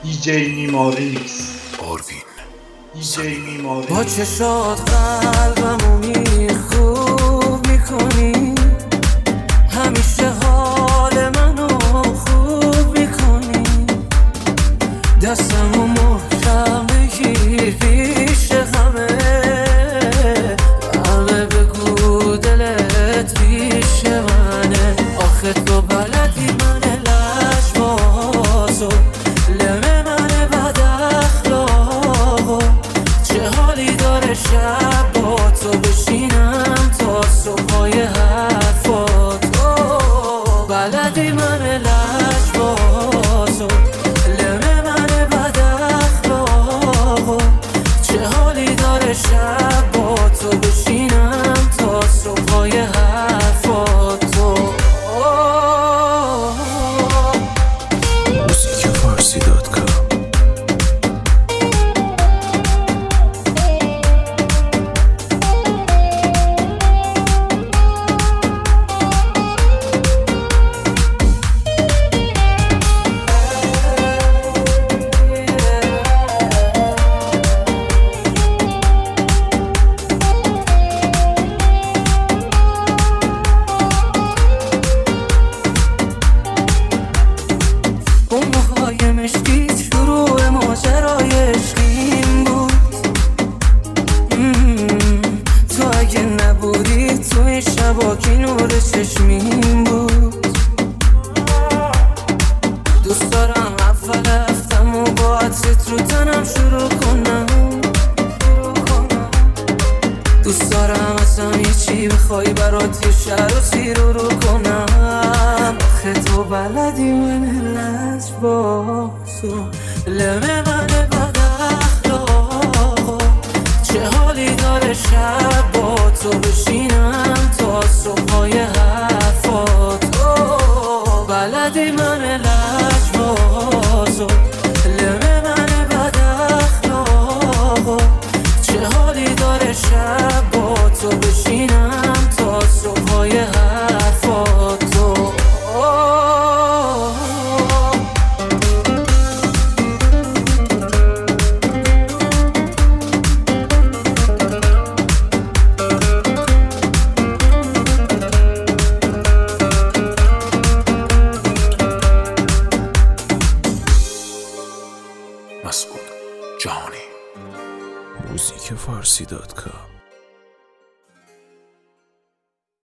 دیجی میماریکس آروین دیجی میماریکس با چشات قلبمو خوب میکنی، همیشه حال منو خوب میکنی، دستمو محکم بگیر پیش همه، همه بگو دلت پیش منه. آخه تو بلدی من لجبازو، لمه من بد اخلاقو، چه حالی داره شب با تو بشینم تا صبحای حرفاتو. بلدی من لجبازو، لمه من بد اخلاقو، چه حالی داره شب با تو بشینم تا صبحای حرفاتو. موزیکفارسی.com مشکیت شروع ماجرای عشقیم بود. تو اگه نبودی تو این شبا که نور چشمیم بود. دوست دارم اول هفتم و با عطرت رو تنم شروع کنم. دوست دارم ازم یه چی بخوای برات یه شهر رو زیرو رو کنم. آخه تو بلدی من لجبازو، لمه من بد اخلاقو، چه حالی داره شب با تو بشینم تا صبحای حرفاتو. بلدی من لجبازو، لمه من بد اخلاقو، چه حالی داره شب با تو بشینم تا صبحای حرفاتو. مسعود جهانی موزیکفارسی.com